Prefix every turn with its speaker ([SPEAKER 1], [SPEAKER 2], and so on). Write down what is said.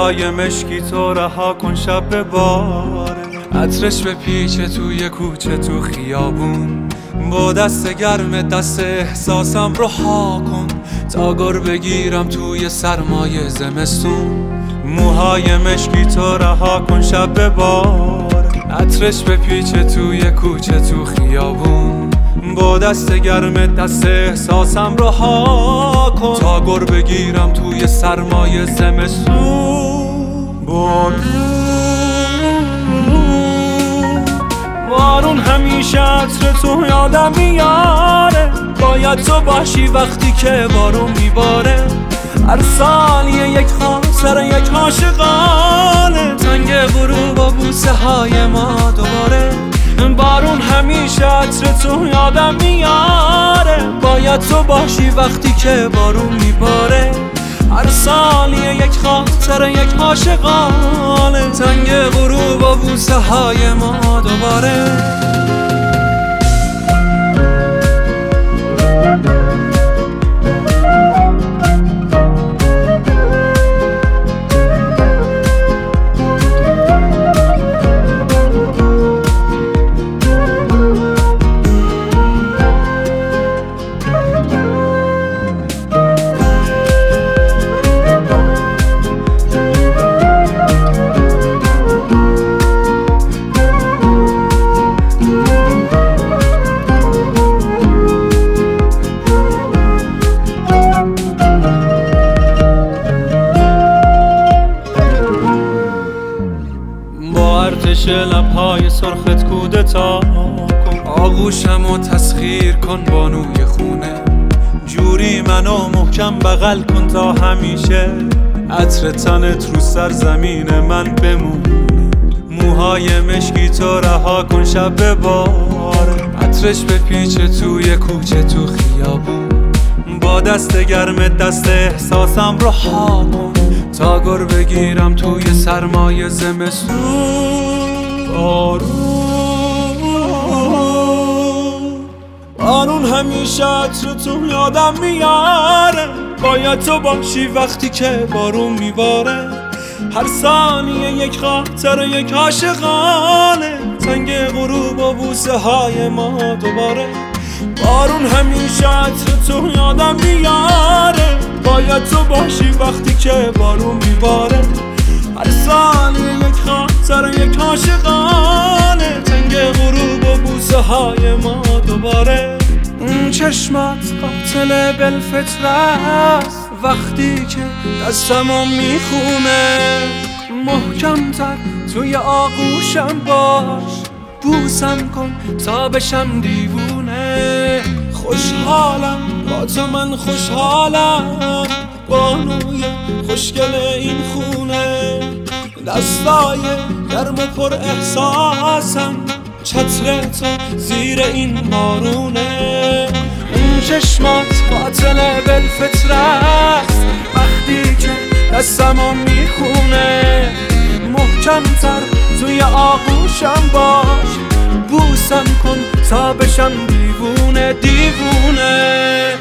[SPEAKER 1] موهای مشکی تو رها کن شب بباره، عطرش به پیچه توی کوچه تو خیابون، با دست گرم دست احساسم رو ها کن تا گر بگیرم توی سرمایه زمستون. موهای مشکی تو رها کن شب بباره، عطرش به پیچه توی کوچه تو خیابون، با دست گرم دست احساسم رو ها کن تا گر بگیرم توی سرمایه زمستون. بارون همیشه عطر تو یادم میاره، باید تو باشی وقتی که بارون میباره. هر سال یک خاطر یک عاشقانه، تنگ غروب و بوسه های ما دوباره. بارون همیشه عطر تو یادم میاره، باید تو باشی وقتی که بارون میباره. هر سال یک خاطر یک عاشقانه، تنگ غروب و بوسه های ما دوباره. ارتش لبهای سرخت کودتا کن، آغوشم و تسخیر کن بانوی خونه. جوری منو محکم بغل کن تا همیشه عطر تنت رو سرزمین من بمونه. موهای مشکی تو رها کن شب بباره، عطرش به پیچه توی کوچه تو خیابون، با دست گرم دست احساسم رو ها کن تا گر بگیرم توی سرمایه زمستون. بارون همیشه عطر تو یادم میاره، باید تو باشی وقتی که بارون میباره. هر ثانیه یک خاطر یک عاشقانه، تنگ غروب و بوسه های ما دوباره. بارون همیشه عطر تو یادم میاره، باید تو باشی وقتی که بارون میباره. هر ثانیه یک خاطر یک عاشقانه، تنگ غروب و بوسه های ما دوباره. چشمات قاتل بالفطره است، وقتی که دستمو میخونه محکم تر توی آغوشم باش، بوسم کن تا بشم دیوونه. خوشحالم با تو من خوشحالم، بانوی خوشگل این خونه. دستای گرم و پر احساسم، چتر تو زیر این بارونه. این چشمات قاتل بالفطره است، وقتی که دستمو میخونه محکم تر توی آغوشم باش، بوسم کن تا بشم دیوونه دیوونه.